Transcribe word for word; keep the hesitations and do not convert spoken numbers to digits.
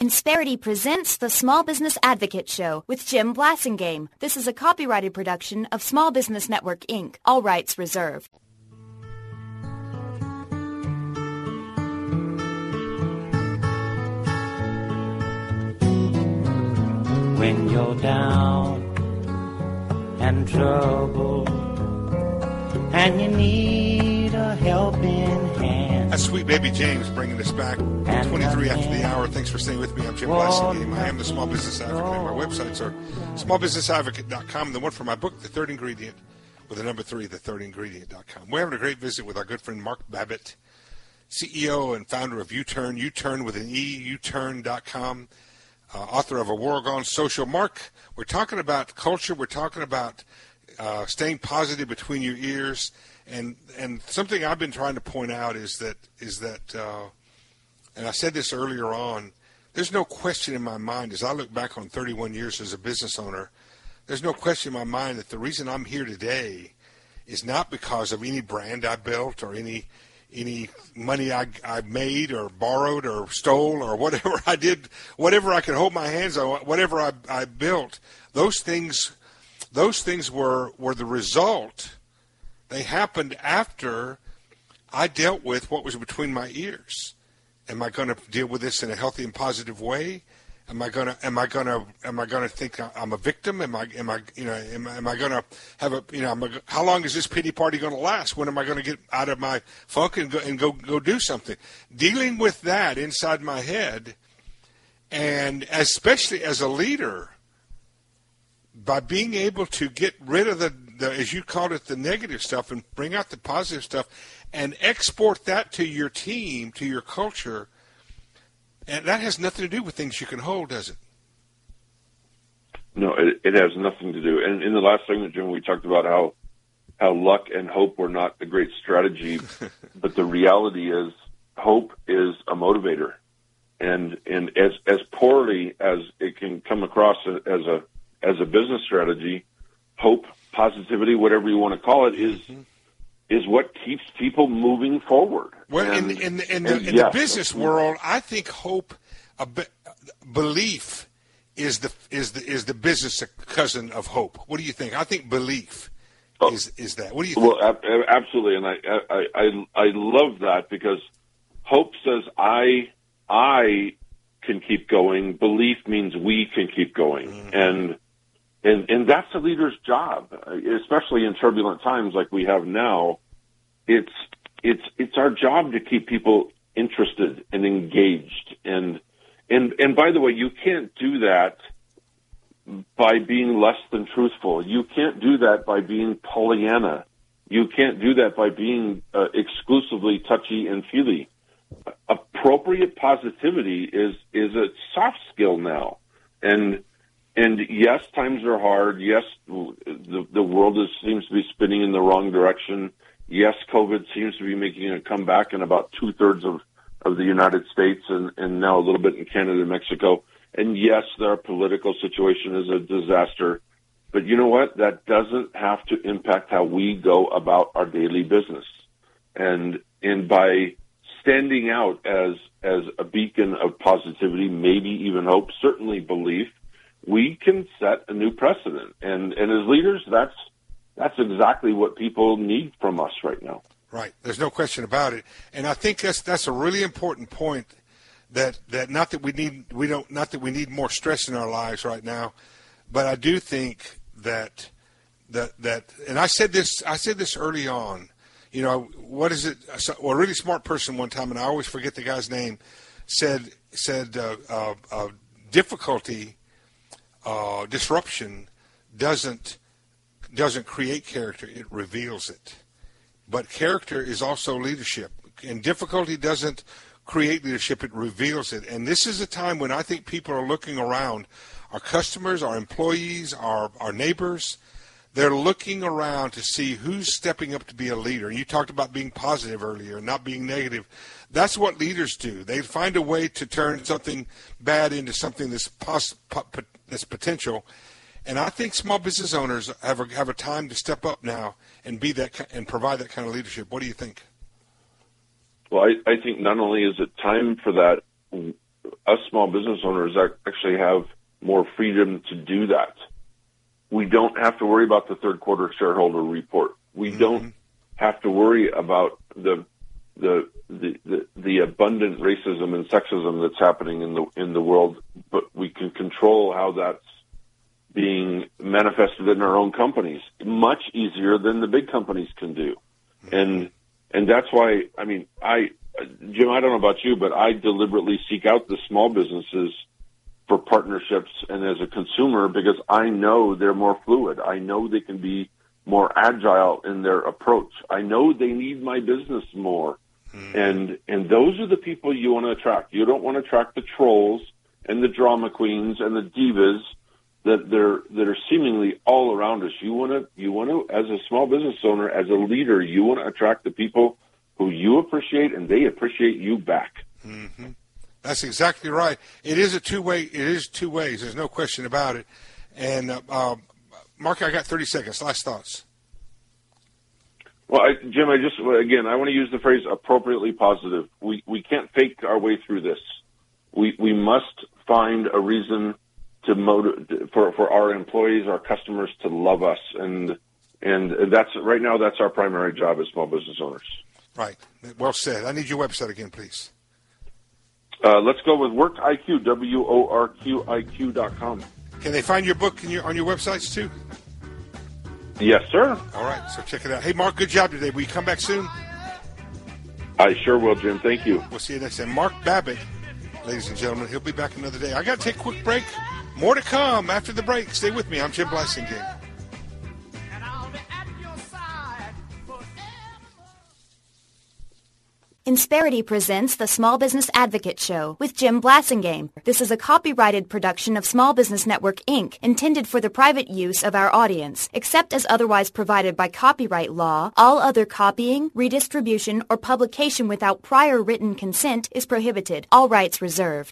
Insperity presents the Small Business Advocate Show with Jim Blasingame. This is a copyrighted production of Small Business Network, Incorporated. All rights reserved. When you're down and troubled and you need a helping hand. That's Sweet Baby James bringing us back. twenty-three after the hour. Thanks for staying with me. I'm Jim Blasingame. I am the Small Business Advocate. My websites are small business advocate dot com. The one for my book, The Third Ingredient, with the number three, the third ingredient dot com. We're having a great visit with our good friend Mark Babbitt, C E O and founder of U-Turn, U-Turn with an E, U turn dot com, uh, author of A War Gone Social. Mark, we're talking about culture. We're talking about uh, staying positive between your ears. And and something I've been trying to point out is that is that, uh, and I said this earlier on, there's no question in my mind as I look back on thirty-one years as a business owner, there's no question in my mind that the reason I'm here today is not because of any brand I built or any any money I, I made or borrowed or stole or whatever I did, whatever I could hold my hands on, whatever I, I built. Those things, those things were were the result. They happened after I dealt with what was between my ears. Am I going to deal with this in a healthy and positive way? Am I going to am I going to am I going to think I'm a victim? Am I am I you know am, am I going to have a you know am I, how long is this pity party going to last? When am I going to get out of my funk and go and go go do something? Dealing with that inside my head, and especially as a leader, by being able to get rid of the The, as you called it, the negative stuff and bring out the positive stuff and export that to your team, to your culture. And that has nothing to do with things you can hold, does it? No, it, it has nothing to do. And in the last segment, Jim, we talked about how, how luck and hope were not a great strategy. But the reality is hope is a motivator. And, and as, as poorly as it can come across as a, as a business strategy, hope, positivity, whatever you want to call it, is mm-hmm. is what keeps people moving forward. Well, and, in, in, in, the, in yes, the business world, I think hope, a be, belief, is the is the is the business cousin of hope. What do you think? I think belief oh, is is that. What do you think? Well, absolutely, and I I I, I love that because hope says I I can keep going. Belief means we can keep going, mm-hmm. and. And, and that's a leader's job, especially in turbulent times like we have now. It's it's it's our job to keep people interested and engaged. And and and by the way, you can't do that by being less than truthful. You can't do that by being Pollyanna. You can't do that by being uh, exclusively touchy and feely. Appropriate positivity is is a soft skill now, and. And yes, times are hard. Yes, the, the world is, seems to be spinning in the wrong direction. Yes, COVID seems to be making a comeback in about two-thirds of, of the United States and, and now a little bit in Canada and Mexico. And yes, our political situation is a disaster. But you know what? That doesn't have to impact how we go about our daily business. And and by standing out as as a beacon of positivity, maybe even hope, certainly belief, we can set a new precedent. And, and as leaders, that's that's exactly what people need from us right now. Right. There's no question about it. And I think that's that's a really important point that, that not that we need we don't not that we need more stress in our lives right now, but I do think that that that and I said this I said this early on. You know, what is it? Well, a really smart person one time, and I always forget the guy's name, said said uh, uh, uh, difficulty Uh, disruption doesn't doesn't create character; it reveals it. But character is also leadership, and difficulty doesn't create leadership; it reveals it. And this is a time when I think people are looking around. Our customers, our employees, our our neighbors, they're looking around to see who's stepping up to be a leader. And you talked about being positive earlier, not being negative. That's what leaders do. They find a way to turn something bad into something that's pos- po- that's potential. And I think small business owners have a, have a time to step up now and be that and provide that kind of leadership. What do you think? Well, I, I think not only is it time for that, us small business owners actually have more freedom to do that. We don't have to worry about the third quarter shareholder report. We mm-hmm. don't have to worry about the the, the the the abundant racism and sexism that's happening in the in the world, but we can control how that's being manifested in our own companies much easier than the big companies can do. Mm-hmm. And and that's why, I mean, I Jim, I don't know about you, but I deliberately seek out the small businesses for partnerships and as a consumer because I know they're more fluid. I know they can be more agile in their approach. I know they need my business more. Mm-hmm. And and those are the people you want to attract. You don't want to attract the trolls and the drama queens and the divas that they're that are seemingly all around us. You want to you want to as a small business owner, as a leader, you want to attract the people who you appreciate and they appreciate you back. Mm-hmm. That's exactly right. It is a two-way. It is two ways. There's no question about it. And uh, uh, Mark, I got thirty seconds. Last thoughts. Well, I, Jim, I just again, I want to use the phrase appropriately positive. We we can't fake our way through this. We we must find a reason to motiv- for for our employees, our customers to love us, and and that's right now that's our primary job as small business owners. Right. Well said. I need your website again, please. Uh, let's go with Work I Q, W O R Q I Q dot com. Can they find your book in your, on your websites, too? Yes, sir. All right, so check it out. Hey, Mark, good job today. Will you come back soon? I sure will, Jim. Thank you. We'll see you next time. Mark Babbitt, ladies and gentlemen, he'll be back another day. I got to take a quick break. More to come after the break. Stay with me. I'm Jim Blasingame. Insperity presents the Small Business Advocate Show with Jim Blasingame. This is a copyrighted production of Small Business Network, Incorporated, intended for the private use of our audience. Except as otherwise provided by copyright law, all other copying, redistribution, or publication without prior written consent is prohibited. All rights reserved.